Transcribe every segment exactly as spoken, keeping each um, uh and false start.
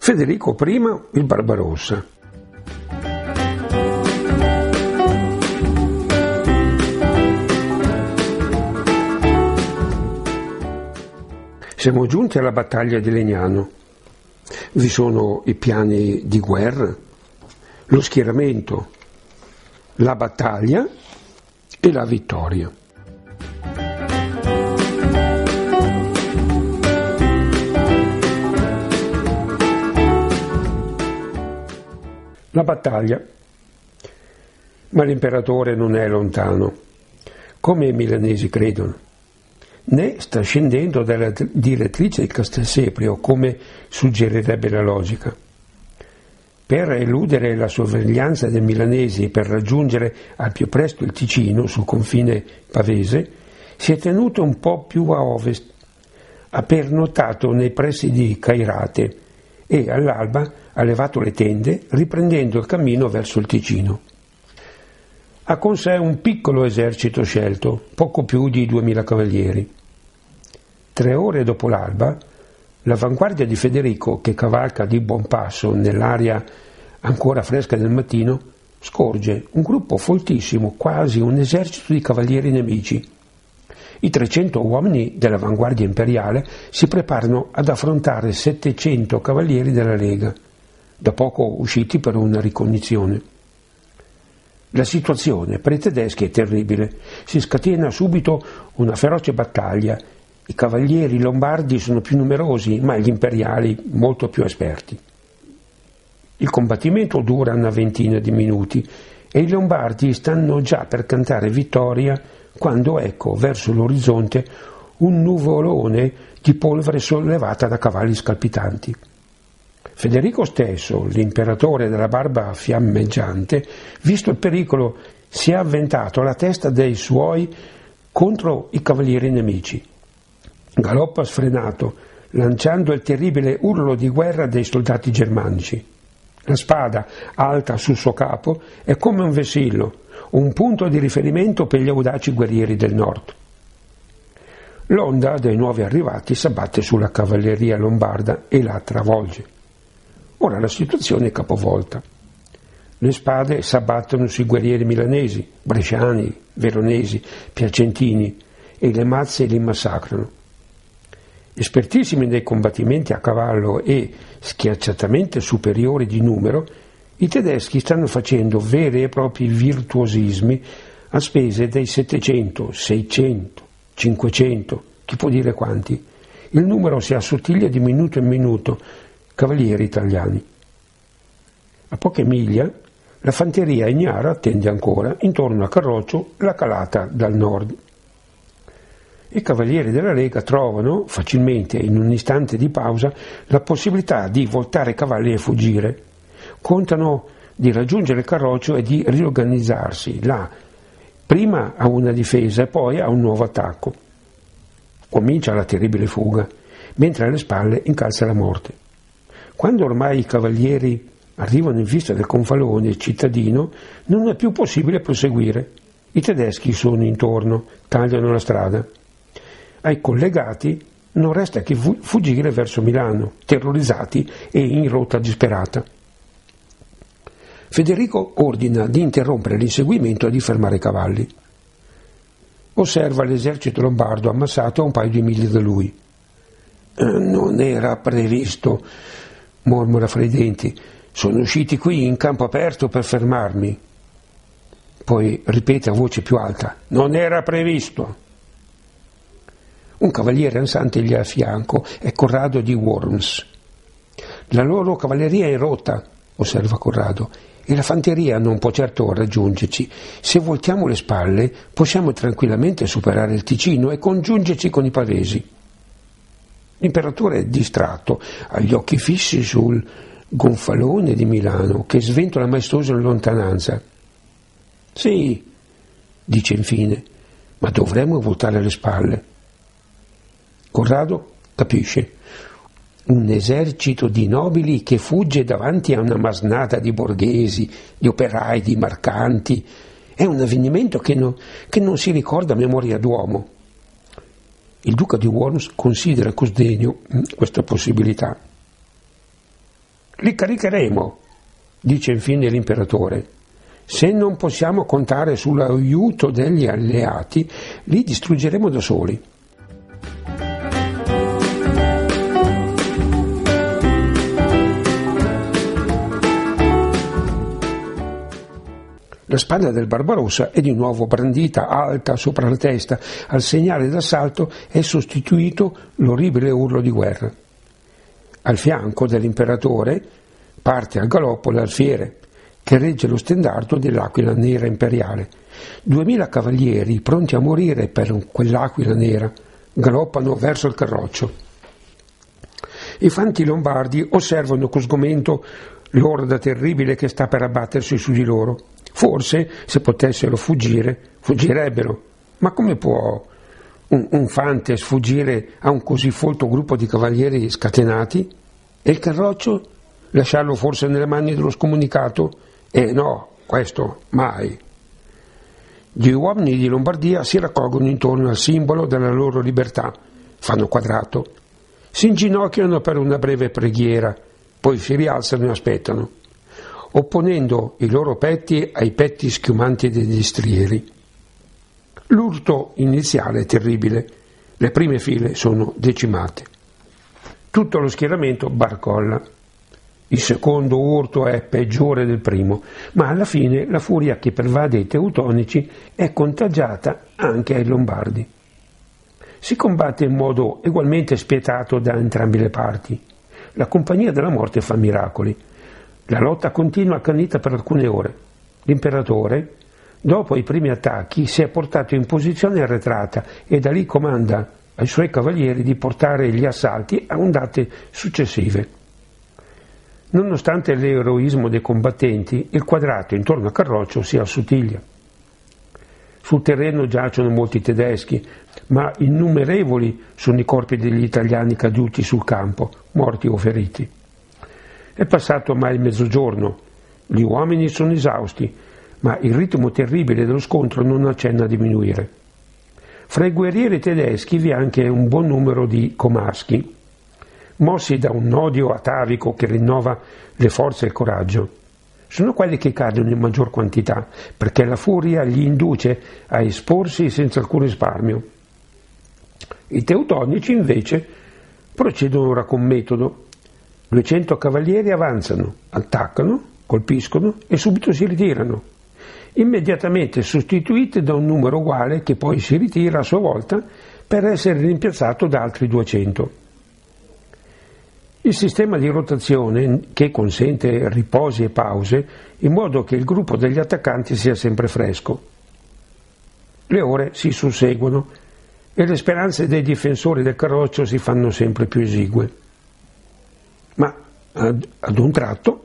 Federico primo il Barbarossa. Siamo giunti alla battaglia di Legnano. Vi sono i piani di guerra, lo schieramento, la battaglia e la vittoria. La battaglia. Ma l'imperatore non è lontano, come i milanesi credono, né sta scendendo dalla direttrice di Castelseprio, come suggerirebbe la logica. Per eludere la sorveglianza dei milanesi e per raggiungere al più presto il Ticino, sul confine pavese, si è tenuto un po' più a ovest, ha pernottato nei pressi di Cairate e all'alba ha levato le tende, riprendendo il cammino verso il Ticino. Ha con sé un piccolo esercito scelto, poco più di duemila cavalieri. Tre ore dopo l'alba, l'avanguardia di Federico, che cavalca di buon passo nell'aria ancora fresca del mattino, scorge un gruppo foltissimo, quasi un esercito di cavalieri nemici. I trecento uomini dell'avanguardia imperiale si preparano ad affrontare settecento cavalieri della Lega, da poco usciti per una ricognizione. La situazione per i tedeschi è terribile. Si scatena subito una feroce battaglia. I cavalieri lombardi sono più numerosi, ma gli imperiali molto più esperti. Il combattimento dura una ventina di minuti e i lombardi stanno già per cantare vittoria quando ecco verso l'orizzonte un nuvolone di polvere sollevata da cavalli scalpitanti. Federico stesso, l'imperatore della barba fiammeggiante, visto il pericolo, si è avventato alla testa dei suoi contro i cavalieri nemici. Galoppa sfrenato, lanciando il terribile urlo di guerra dei soldati germanici. La spada, alta sul suo capo, è come un vessillo, un punto di riferimento per gli audaci guerrieri del nord. L'onda dei nuovi arrivati s'abbatte sulla cavalleria lombarda e la travolge. Ora la situazione è capovolta. Le spade s'abbattono sui guerrieri milanesi, bresciani, veronesi, piacentini e le mazze li massacrano. Espertissimi nei combattimenti a cavallo e schiacciatamente superiori di numero, i tedeschi stanno facendo veri e propri virtuosismi a spese dei settecento, seicento, cinquecento, chi può dire quanti. Il numero si assottiglia di minuto in minuto, cavalieri italiani. A poche miglia la fanteria ignara attende ancora intorno a Carroccio la calata dal nord. I cavalieri della Lega trovano facilmente, in un istante di pausa, la possibilità di voltare cavalli e fuggire. Contano di raggiungere Carroccio e di riorganizzarsi là, prima a una difesa e poi a un nuovo attacco. Comincia la terribile fuga, mentre alle spalle incalza la morte. Quando ormai i cavalieri arrivano in vista del confalone cittadino, non è più possibile proseguire. I tedeschi sono intorno, tagliano la strada. Ai collegati non resta che fuggire verso Milano, terrorizzati e in rotta disperata. Federico ordina di interrompere l'inseguimento e di fermare i cavalli. Osserva l'esercito lombardo ammassato a un paio di miglia da lui. «Non era previsto», mormora fra i denti. «Sono usciti qui in campo aperto per fermarmi». Poi ripete a voce più alta: «Non era previsto». Un cavaliere ansante gli è a fianco, è Corrado di Worms. «La loro cavalleria è in rotta», osserva Corrado, «e la fanteria non può certo raggiungerci. Se voltiamo le spalle possiamo tranquillamente superare il Ticino e congiungerci con i pavesi». L'imperatore è distratto, ha gli occhi fissi sul gonfalone di Milano che sventola maestoso in lontananza. «Sì», dice infine, «ma dovremmo voltare le spalle». Corrado capisce. Un esercito di nobili che fugge davanti a una masnada di borghesi, di operai, di mercanti. È un avvenimento che, no, che non si ricorda a memoria d'uomo. Il duca di Worms considera con sdegno questa possibilità. Li caricheremo, dice infine l'imperatore. Se non possiamo contare sull'aiuto degli alleati, li distruggeremo da soli. La spada del Barbarossa è di nuovo brandita alta sopra la testa. Al segnale d'assalto è sostituito l'orribile urlo di guerra. Al fianco dell'imperatore parte al galoppo l'alfiere, che regge lo stendardo dell'Aquila Nera imperiale. Duemila cavalieri, pronti a morire per quell'Aquila Nera, galoppano verso il carroccio. I fanti lombardi osservano con sgomento l'orda terribile che sta per abbattersi su di loro. Forse, se potessero fuggire, fuggirebbero. Ma come può un, un fante sfuggire a un così folto gruppo di cavalieri scatenati? E il carroccio? Lasciarlo forse nelle mani dello scomunicato? Eh no, questo mai. Gli uomini di Lombardia si raccolgono intorno al simbolo della loro libertà, fanno quadrato, si inginocchiano per una breve preghiera, poi si rialzano e aspettano, opponendo i loro petti ai petti schiumanti degli strieri. L'urto iniziale è terribile, le prime file sono decimate. Tutto lo schieramento barcolla. Il secondo urto è peggiore del primo, ma alla fine la furia che pervade i teutonici è contagiata anche ai lombardi. Si combatte in modo ugualmente spietato da entrambe le parti. La compagnia della morte fa miracoli. La lotta continua accanita per alcune ore. L'imperatore, dopo i primi attacchi, si è portato in posizione arretrata e da lì comanda ai suoi cavalieri di portare gli assalti a ondate successive. Nonostante l'eroismo dei combattenti, il quadrato intorno al carroccio si assottiglia. Sul terreno giacciono molti tedeschi, ma innumerevoli sono i corpi degli italiani caduti sul campo, morti o feriti. È passato ormai il mezzogiorno, gli uomini sono esausti, ma il ritmo terribile dello scontro non accenna a diminuire. Fra i guerrieri tedeschi vi è anche un buon numero di comaschi, mossi da un odio atavico che rinnova le forze e il coraggio. Sono quelli che cadono in maggior quantità, perché la furia gli induce a esporsi senza alcun risparmio. I teutonici, invece, procedono ora con metodo. duecento cavalieri avanzano, attaccano, colpiscono e subito si ritirano, immediatamente sostituiti da un numero uguale che poi si ritira a sua volta per essere rimpiazzato da altri duecento. Il sistema di rotazione che consente riposi e pause in modo che il gruppo degli attaccanti sia sempre fresco. Le ore si susseguono e le speranze dei difensori del carroccio si fanno sempre più esigue. Ma ad, ad un tratto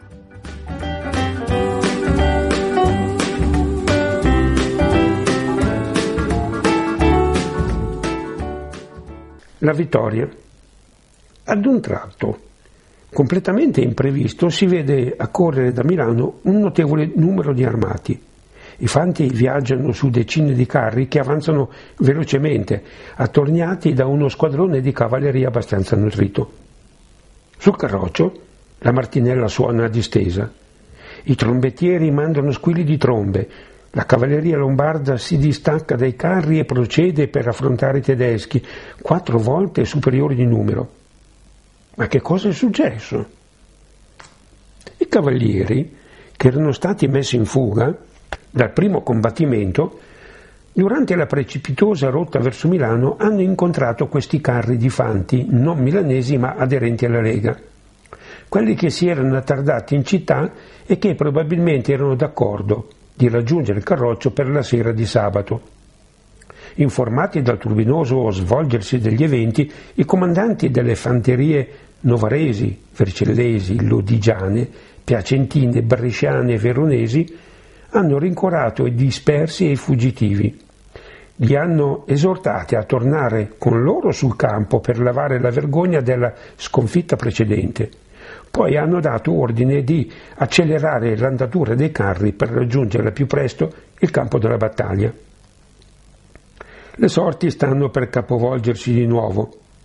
la vittoria. Ad un tratto, completamente imprevisto, si vede accorrere da Milano un notevole numero di armati. I fanti viaggiano su decine di carri che avanzano velocemente, attorniati da uno squadrone di cavalleria abbastanza nutrito. Sul carroccio la martinella suona a distesa. I trombettieri mandano squilli di trombe. La cavalleria lombarda si distacca dai carri e procede per affrontare i tedeschi, quattro volte superiori di numero. Ma che cosa è successo? I cavalieri, che erano stati messi in fuga dal primo combattimento, durante la precipitosa rotta verso Milano hanno incontrato questi carri di fanti, non milanesi ma aderenti alla Lega, quelli che si erano attardati in città e che probabilmente erano d'accordo di raggiungere il carroccio per la sera di sabato. Informati dal turbinoso svolgersi degli eventi, i comandanti delle fanterie novaresi, vercellesi, lodigiane, piacentine, bresciane e veronesi hanno rincorato i dispersi e i fuggitivi. Li hanno esortati a tornare con loro sul campo per lavare la vergogna della sconfitta precedente. Poi hanno dato ordine di accelerare l'andatura dei carri per raggiungere al più presto il campo della battaglia. Le sorti stanno per capovolgersi di nuovo.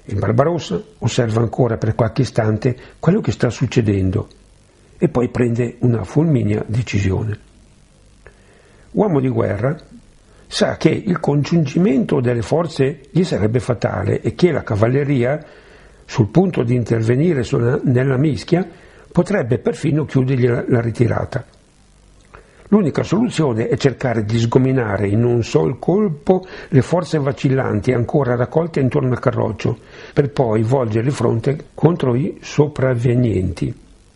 Il Barbarossa osserva ancora per qualche istante quello che sta succedendo e poi prende una fulminea decisione. Uomo di guerra, sa che il congiungimento delle forze gli sarebbe fatale e che la cavalleria, sul punto di intervenire sulla, nella mischia, potrebbe perfino chiudergli la, la ritirata. L'unica soluzione è cercare di sgominare in un sol colpo le forze vacillanti ancora raccolte intorno al carroccio, per poi volgere il fronte contro i sopravvenienti.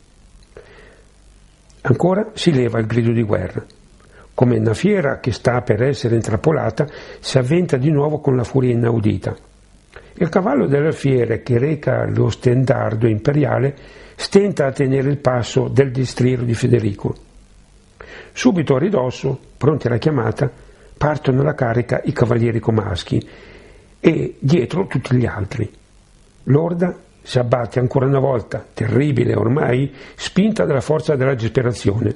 Ancora si leva il grido di guerra. Come una fiera che sta per essere intrappolata, si avventa di nuovo con la furia inaudita. Il cavallo dell'alfiere che reca lo stendardo imperiale stenta a tenere il passo del destriero di Federico. Subito a ridosso, pronti alla chiamata, partono alla carica i cavalieri comaschi e dietro tutti gli altri. L'orda si abbatte ancora una volta, terribile ormai, spinta dalla forza della disperazione.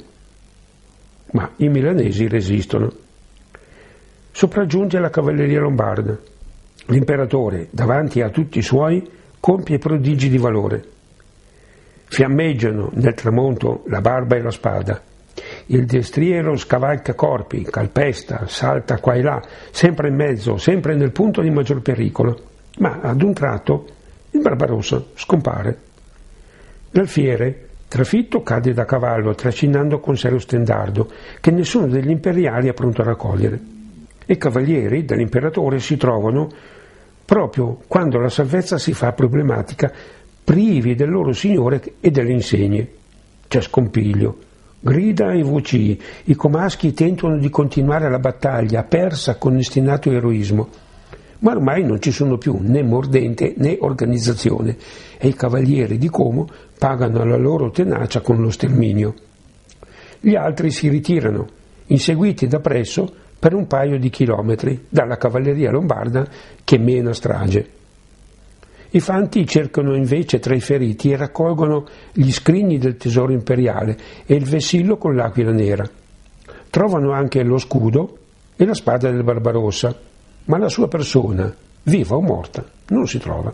Ma i milanesi resistono. Sopraggiunge la cavalleria lombarda. L'imperatore, davanti a tutti i suoi, compie prodigi di valore. Fiammeggiano nel tramonto la barba e la spada. Il destriero scavalca corpi, calpesta, salta qua e là, sempre in mezzo, sempre nel punto di maggior pericolo. Ma ad un tratto il Barbarossa scompare. L'alfiere, trafitto, cade da cavallo, trascinando con sé lo stendardo, che nessuno degli imperiali è pronto a raccogliere. I cavalieri dell'imperatore si trovano, proprio quando la salvezza si fa problematica, privi del loro signore e delle insegne. C'è scompiglio. Grida e voci, i comaschi tentano di continuare la battaglia, persa con ostinato eroismo, ma ormai non ci sono più né mordente né organizzazione e i cavalieri di Como pagano la loro tenacia con lo sterminio. Gli altri si ritirano, inseguiti da presso per un paio di chilometri dalla cavalleria lombarda che mena strage. I fanti cercano invece tra i feriti e raccolgono gli scrigni del tesoro imperiale e il vessillo con l'aquila nera. Trovano anche lo scudo e la spada del Barbarossa, ma la sua persona, viva o morta, non si trova.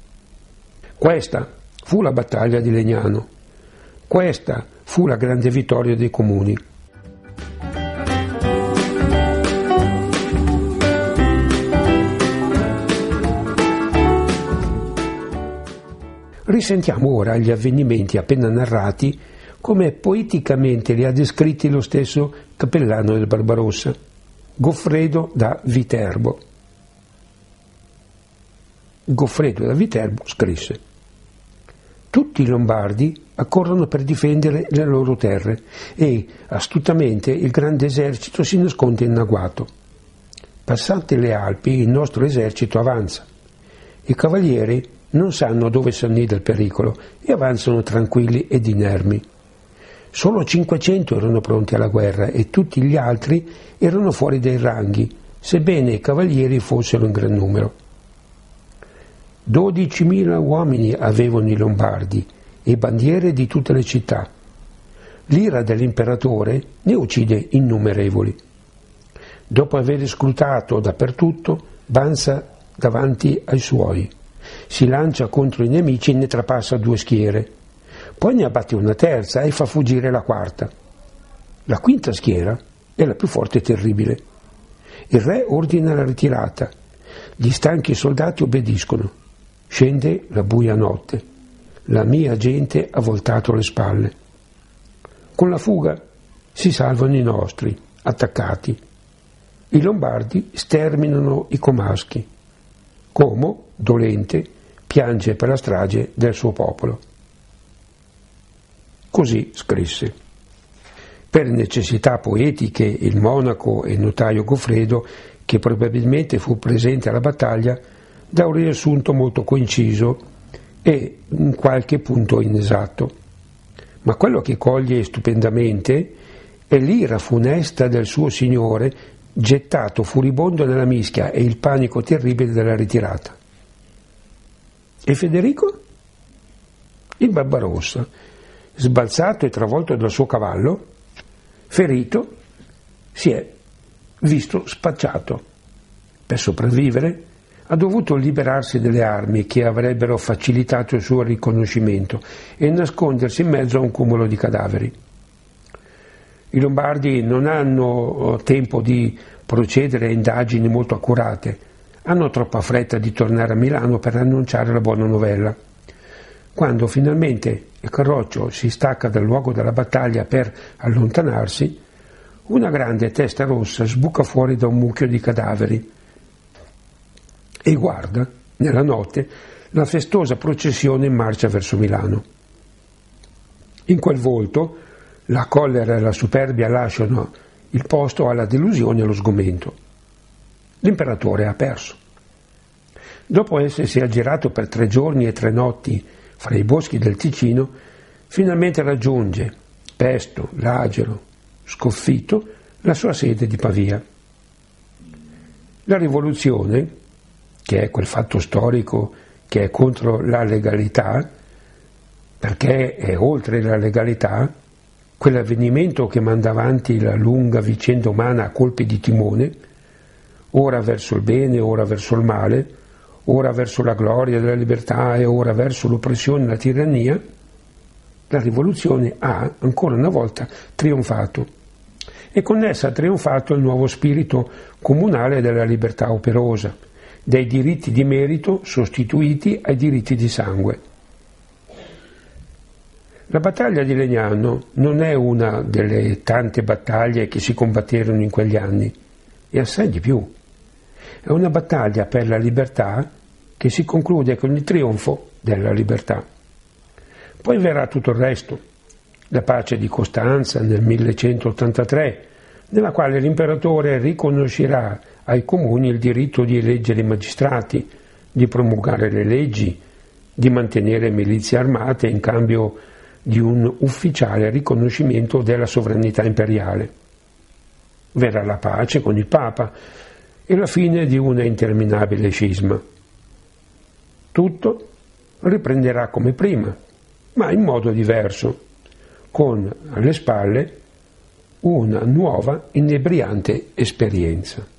Questa fu la battaglia di Legnano. Questa fu la grande vittoria dei comuni. Risentiamo ora gli avvenimenti appena narrati come poeticamente li ha descritti lo stesso cappellano del Barbarossa, Goffredo da Viterbo. Goffredo da Viterbo scrisse: tutti i lombardi accorrono per difendere le loro terre e astutamente il grande esercito si nasconde in agguato. Passate le Alpi il nostro esercito avanza. I cavalieri non sanno dove s'annida il pericolo e avanzano tranquilli ed inermi. Solo cinquecento erano pronti alla guerra e tutti gli altri erano fuori dai ranghi, sebbene i cavalieri fossero in gran numero. Dodicimila uomini avevano i lombardi e bandiere di tutte le città. L'ira dell'imperatore ne uccide innumerevoli. Dopo aver scrutato dappertutto, avanza davanti ai suoi. Si lancia contro i nemici e ne trapassa due schiere. Poi ne abbatte una terza e fa fuggire la quarta. La quinta schiera è la più forte e terribile. Il re ordina la ritirata. Gli stanchi soldati obbediscono. Scende la buia notte. La mia gente ha voltato le spalle. Con la fuga si salvano i nostri, attaccati. I lombardi sterminano i comaschi. Como, dolente, piange per la strage del suo popolo. Così scrisse. Per necessità poetiche il monaco e notaio Goffredo, che probabilmente fu presente alla battaglia, dà un riassunto molto coinciso e in qualche punto inesatto. Ma quello che coglie stupendamente è l'ira funesta del suo signore gettato furibondo nella mischia e il panico terribile della ritirata. E Federico? Il Barbarossa, sbalzato e travolto dal suo cavallo, ferito, si è visto spacciato. Per sopravvivere ha dovuto liberarsi delle armi che avrebbero facilitato il suo riconoscimento e nascondersi in mezzo a un cumulo di cadaveri. I Lombardi non hanno tempo di procedere a indagini molto accurate, hanno troppa fretta di tornare a Milano per annunciare la buona novella. Quando finalmente il carroccio si stacca dal luogo della battaglia per allontanarsi, una grande testa rossa sbuca fuori da un mucchio di cadaveri e guarda, nella notte, la festosa processione in marcia verso Milano. In quel volto la collera e la superbia lasciano il posto alla delusione e allo sgomento. L'imperatore ha perso. Dopo essersi aggirato per tre giorni e tre notti fra i boschi del Ticino, finalmente raggiunge, pesto, lagero, sconfitto, la sua sede di Pavia. La rivoluzione, che è quel fatto storico che è contro la legalità, perché è oltre la legalità, quell'avvenimento che manda avanti la lunga vicenda umana a colpi di timone, ora verso il bene, ora verso il male, ora verso la gloria della libertà e ora verso l'oppressione e la tirannia, la rivoluzione ha ancora una volta trionfato e con essa ha trionfato il nuovo spirito comunale della libertà operosa, dei diritti di merito sostituiti ai diritti di sangue. La battaglia di Legnano non è una delle tante battaglie che si combatterono in quegli anni, è assai di più. È una battaglia per la libertà che si conclude con il trionfo della libertà. Poi verrà tutto il resto, la pace di Costanza nel millecentottantatré, nella quale l'imperatore riconoscerà ai comuni il diritto di eleggere i magistrati, di promulgare le leggi, di mantenere milizie armate in cambio di un ufficiale riconoscimento della sovranità imperiale. Verrà la pace con il Papa e la fine di una interminabile scisma. Tutto riprenderà come prima, ma in modo diverso, con alle spalle una nuova inebriante esperienza.